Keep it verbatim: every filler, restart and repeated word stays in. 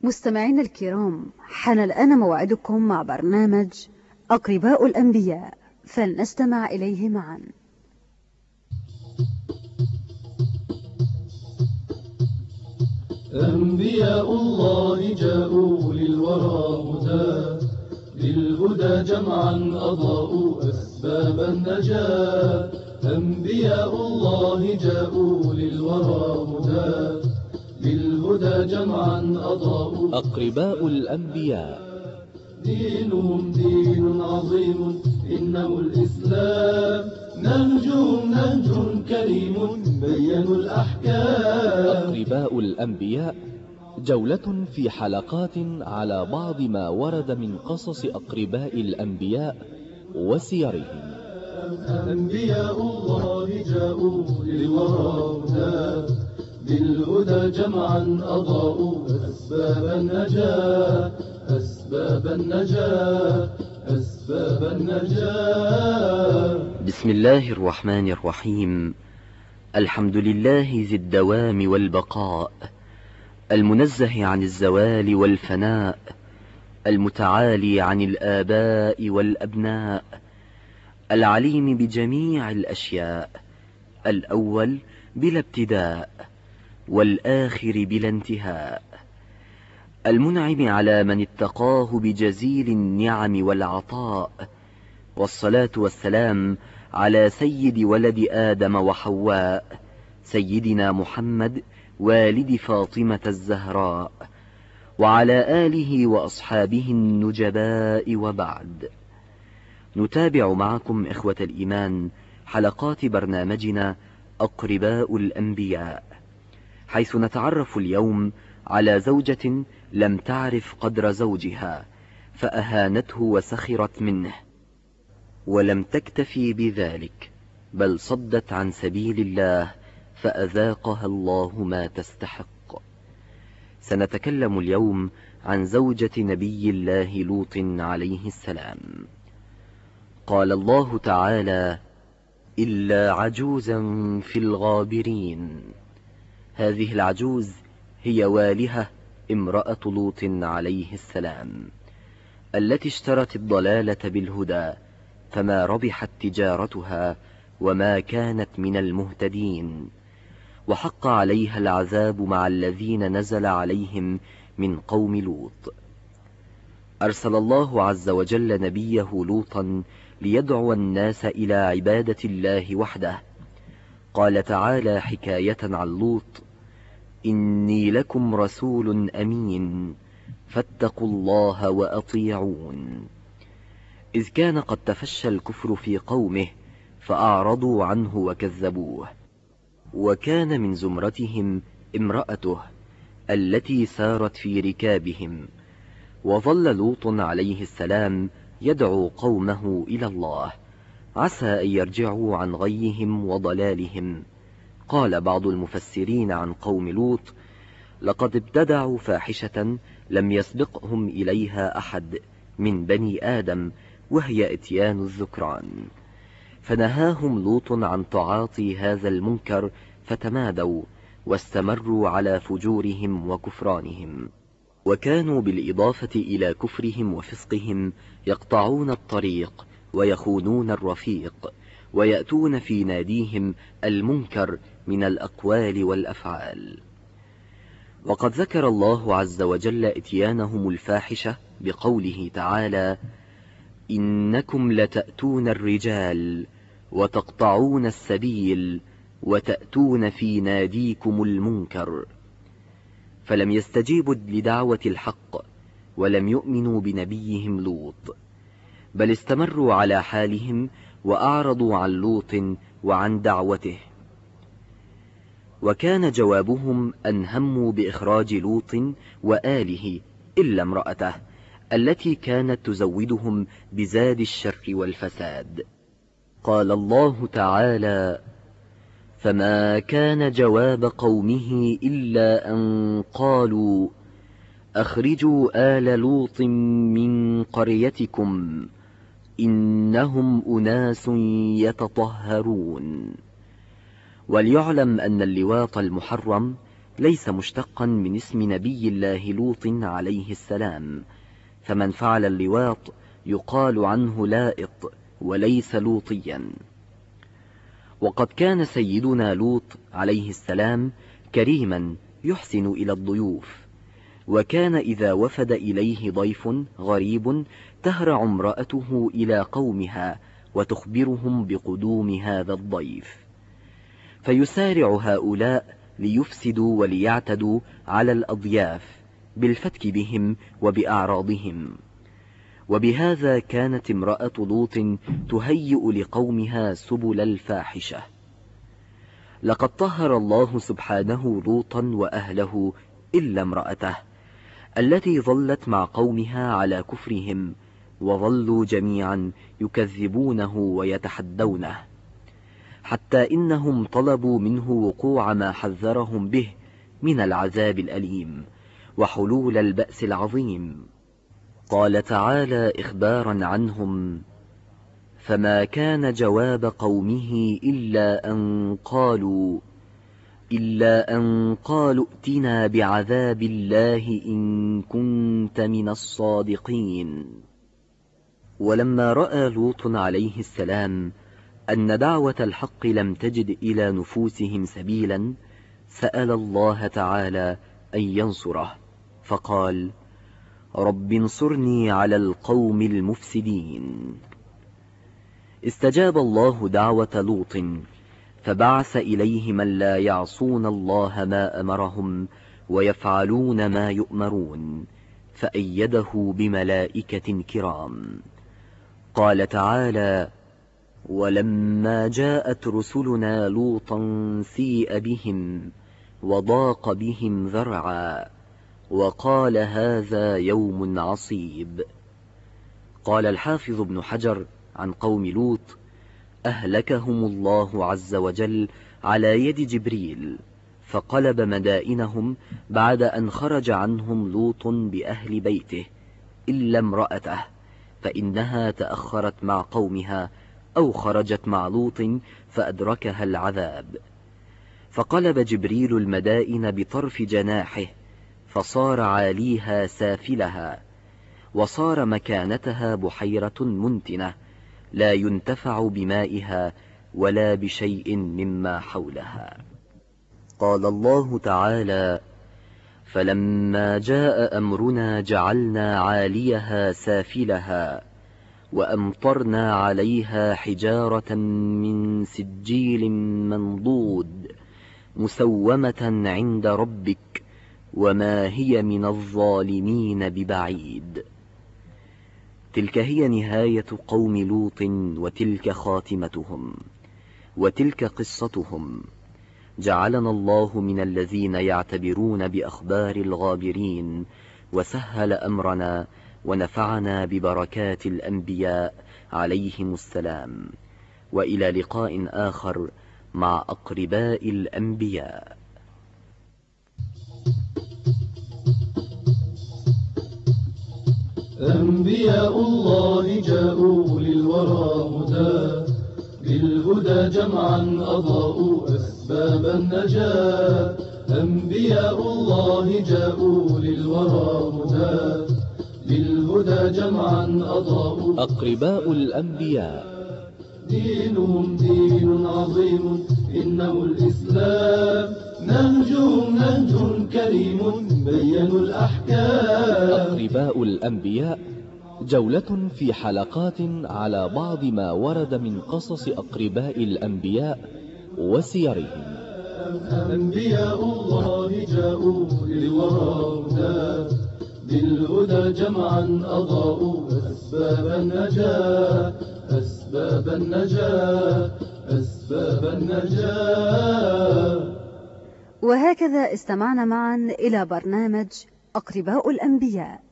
مستمعين الكرام، حان الآن موعدكم مع برنامج أقرباء الأنبياء، فلنستمع إليه معا. أنبياء الله جاءوا للورى هدى، للهدى جمعا أضاءوا أسباب النجاة. أنبياء الله جاءوا للورى هدى، للهدى جمعا أضاءوا أقرباء الأنبياء. دينهم دين عظيم إنه الإسلام، نهجهم نهج كريم بينوا الأحكام. أقرباء الأنبياء، جولة في حلقات على بعض ما ورد من قصص أقرباء الأنبياء وسيرهم. أنبياء الله جاءوا للورى هدى، بالهدى جمعا أضاءوا أسباب النجاة، أسباب النجاة، أسباب النجاة. بسم الله الرحمن الرحيم. الحمد لله ذي الدوام والبقاء، المنزه عن الزوال والفناء، المتعالي عن الآباء والأبناء، العليم بجميع الأشياء، الأول بلا ابتداء والآخر بلا انتهاء، المنعم على من اتقاه بجزيل النعم والعطاء، والصلاة والسلام على سيد ولد آدم وحواء، سيدنا محمد والد فاطمة الزهراء، وعلى آله وأصحابه النجباء. وبعد، نتابع معكم إخوة الإيمان حلقات برنامجنا أقرباء الأنبياء، حيث نتعرف اليوم على زوجة لم تعرف قدر زوجها فأهانته وسخرت منه، ولم تكتفي بذلك بل صدت عن سبيل الله فأذاقها الله ما تستحق. سنتكلم اليوم عن زوجة نبي الله لوط عليه السلام. قال الله تعالى: إلا عجوزا في الغابرين. هذه العجوز هي والهة امرأة لوط عليه السلام، التي اشترت الضلالة بالهدى، فما ربحت تجارتها وما كانت من المهتدين، وحق عليها العذاب مع الذين نزل عليهم من قوم لوط. أرسل الله عز وجل نبيه لوطا ليدعو الناس إلى عبادة الله وحده. قال تعالى حكاية عن لوط: إني لكم رسول أمين فاتقوا الله وأطيعون. إذ كان قد تفشى الكفر في قومه فأعرضوا عنه وكذبوه، وكان من زمرتهم امرأته التي سارت في ركابهم. وظل لوط عليه السلام يدعو قومه إلى الله عسى أن يرجعوا عن غيهم وضلالهم. قال بعض المفسرين عن قوم لوط: لقد ابتدعوا فاحشة لم يسبقهم إليها أحد من بني آدم، وهي إتيان الذكران، فنهاهم لوط عن تعاطي هذا المنكر فتمادوا واستمروا على فجورهم وكفرانهم. وكانوا بالإضافة إلى كفرهم وفسقهم يقطعون الطريق ويخونون الرفيق، ويأتون في ناديهم المنكر من الأقوال والأفعال. وقد ذكر الله عز وجل إتيانهم الفاحشة بقوله تعالى: إنكم لتأتون الرجال وتقطعون السبيل وتأتون في ناديكم المنكر. فلم يستجيبوا لدعوة الحق ولم يؤمنوا بنبيهم لوط، بل استمروا على حالهم وأعرضوا عن لوط وعن دعوته. وكان جوابهم أن هموا بإخراج لوط وآله إلا امرأته التي كانت تزودهم بزاد الشر والفساد. قال الله تعالى: فما كان جواب قومه إلا أن قالوا أخرجوا آل لوط من قريتكم إنهم أناس يتطهرون. وليعلم أن اللواط المحرم ليس مشتقا من اسم نبي الله لوط عليه السلام، فمن فعل اللواط يقال عنه لائط وليس لوطيا. وقد كان سيدنا لوط عليه السلام كريما يحسن إلى الضيوف، وكان إذا وفد إليه ضيف غريب تهرع امرأته إلى قومها وتخبرهم بقدوم هذا الضيف، فيسارع هؤلاء ليفسدوا وليعتدوا على الأضياف بالفتك بهم وبأعراضهم. وبهذا كانت امرأة لوط تهيئ لقومها سبل الفاحشة. لقد طهر الله سبحانه لوطا وأهله إلا امرأته التي ظلت مع قومها على كفرهم، وظلوا جميعا يكذبونه ويتحدونه، حتى إنهم طلبوا منه وقوع ما حذرهم به من العذاب الأليم وحلول البأس العظيم. قال تعالى إخبارا عنهم: فما كان جواب قومه إلا أن قالوا إلا أن قالوا ائتنا بعذاب الله إن كنت من الصادقين. ولما رأى لوط عليه السلام أن دعوة الحق لم تجد إلى نفوسهم سبيلا، سأل الله تعالى أن ينصره، فقال: رب انصرني على القوم المفسدين. استجاب الله دعوة لوط، فبعث إليه من لا يعصون الله ما أمرهم ويفعلون ما يؤمرون، فأيده بملائكة كرام. قال تعالى: ولما جاءت رسلنا لوطا سيء بهم وضاق بهم ذرعا وقال هذا يوم عصيب. قال الحافظ ابن حجر عن قوم لوط: أهلكهم الله عز وجل على يد جبريل، فقلب مدائنهم بعد أن خرج عنهم لوط بأهل بيته إلا امرأته، فإنها تأخرت مع قومها أو خرجت مع لوط فأدركها العذاب، فقلب جبريل المدائن بطرف جناحه فصار عاليها سافلها، وصار مكانتها بحيرة منتنة لا ينتفع بمائها ولا بشيء مما حولها. قال الله تعالى: فلما جاء أمرنا جعلنا عاليها سافلها وأمطرنا عليها حجارة من سجيل منضود مسومة عند ربك وما هي من الظالمين ببعيد. تلك هي نهاية قوم لوط، وتلك خاتمتهم، وتلك قصتهم. جعلنا الله من الذين يعتبرون بأخبار الغابرين، وسهل أمرنا ونفعنا ببركات الأنبياء عليهم السلام. وإلى لقاء آخر مع أقرباء الأنبياء. أنبياء الله جاءوا للورى هدى، بالهدى جمعا أضاءوا أسباب النجاة. أنبياء الله جاءوا للورى هدى، بالهدى جمعا أضاءوا أقرباء الأنبياء. دينهم دين عظيم إنه الإسلام، نهجهم نهج كريم بينوا الأحكام. أقرباء الأنبياء، جولة في حلقات على بعض ما ورد من قصص أقرباء الأنبياء وسيرهم. أنبياء الله جاءوا للورى هدى، بالهدى جمعا أضاءوا أسباب النجاة، أسباب النجاة، أسباب النجاة. وهكذا استمعنا معا إلى برنامج أقرباء الأنبياء